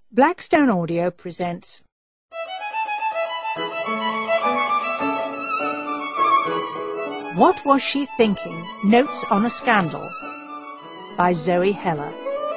Blackstone Audio presents What Was She Thinking? Notes on a Scandal by Zoe Heller.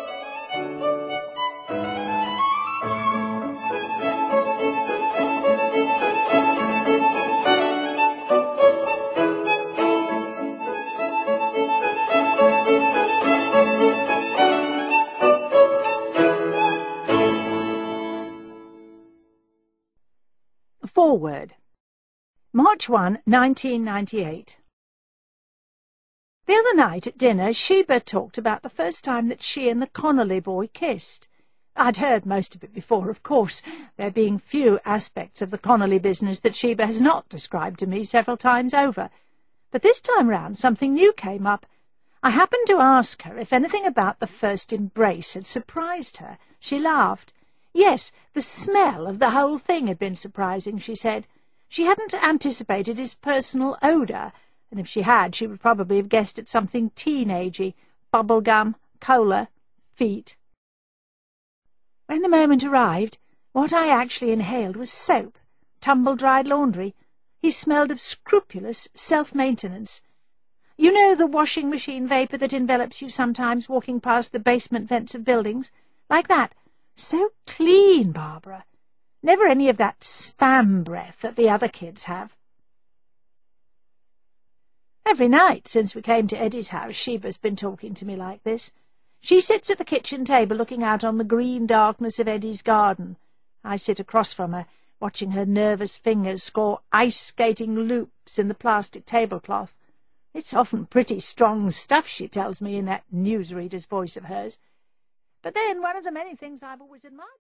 Foreword. March 1, 1998. The other night at dinner, Sheba talked about the first time that she and the Connolly boy kissed. I'd heard most of it before, of course, there being few aspects of the Connolly business that Sheba has not described to me several times over. But this time round something new came up. I happened to ask her if anything about the first embrace had surprised her. She laughed. Yes, the smell of the whole thing had been surprising, she said. She hadn't anticipated his personal odour, and if she had, she would probably have guessed at something teenagey, bubble-gum, cola, feet. When the moment arrived, what I actually inhaled was soap, tumble-dried laundry. He smelled of scrupulous self-maintenance. You know the washing machine vapour that envelops you sometimes walking past the basement vents of buildings? Like that. So clean, Barbara. Never any of that spam breath that the other kids have. Every night since we came to Eddie's house, Sheba's been talking to me like this. She sits at the kitchen table looking out on the green darkness of Eddie's garden. I sit across from her, watching her nervous fingers score ice-skating loops in the plastic tablecloth. It's often pretty strong stuff, she tells me in that newsreader's voice of hers. But then one of the many things I've always admired